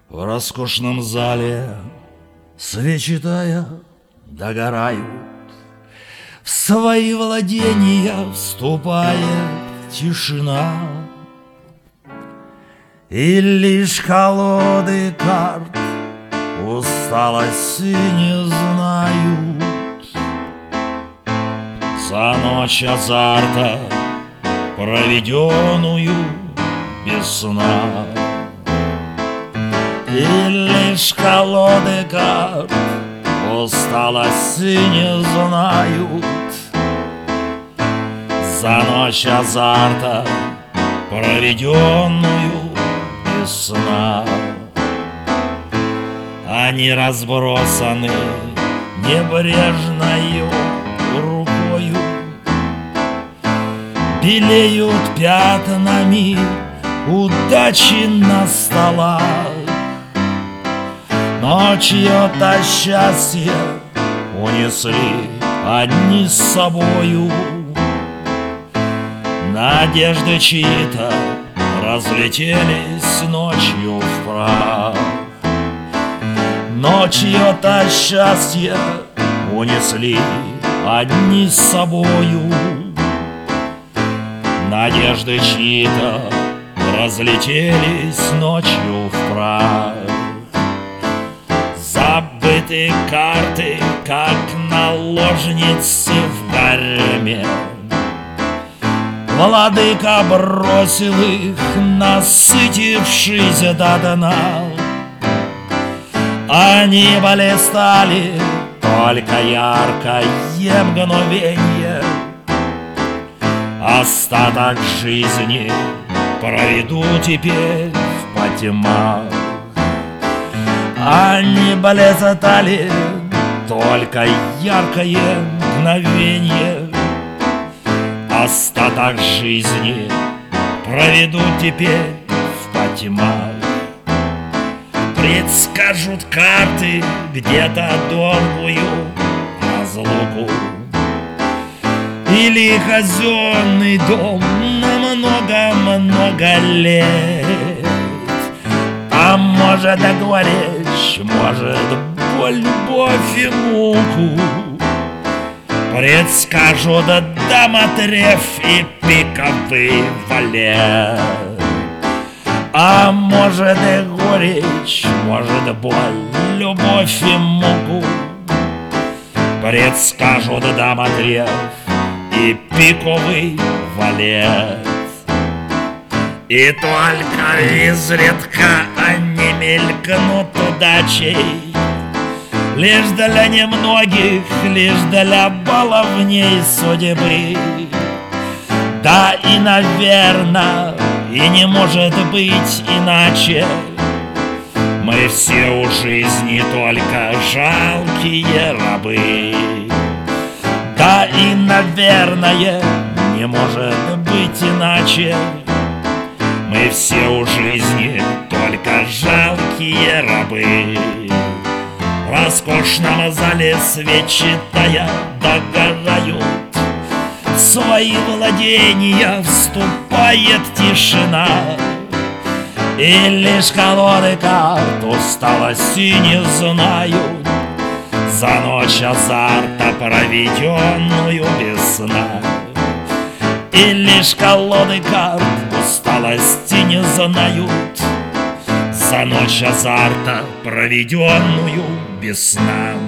В роскошном зале свечи тая догорают, в свои владения вступает тишина, и лишь колоды карт усталости не знают. За ночь азарта, проведенную без сна, и лишь колоды карт усталости не знают. За ночь азарта, проведенную без сна, они разбросаны небрежною рукою, белеют пятнами удачи на столах. Но чье-то счастье унесли одни с собою, надежды чьи-то разлетелись ночью в прах. Но чье-то счастье унесли одни с собою, надежды чьи-то разлетелись ночью в прах. Забыты карты, как наложницы в гареме, владыка бросил их, насытившись до дна. Они блистали только яркое мгновенье, остаток жизни проведу теперь в потемах. Они блистали только яркое мгновенье, остаток жизни проведу теперь в потемах. Предскажут карты где-то долгую разлуку, или казенный дом на много-много лет. А может, горечь, может, боль, любовь и муку предскажут домотрев и пиковый валет. А может, и горечь, может, боль, любовь и муку предскажут домотрев и пиковый валет. И только изредка они мелькнут удачей, лишь для немногих, лишь для баловней судьбы. Да и, наверно, и не может быть иначе, мы все у жизни только жалкие рабы. Да и, наверное, не может быть иначе, мы все у жизни только жалкие рабы. В роскошном зале свечи тая догорают, в свои владения вступает тишина, и лишь колоды карт усталости не знают. За ночь азарта, проведенную без сна, и лишь колоды карт усталости не знают. За ночь азарта, проведенную без сна.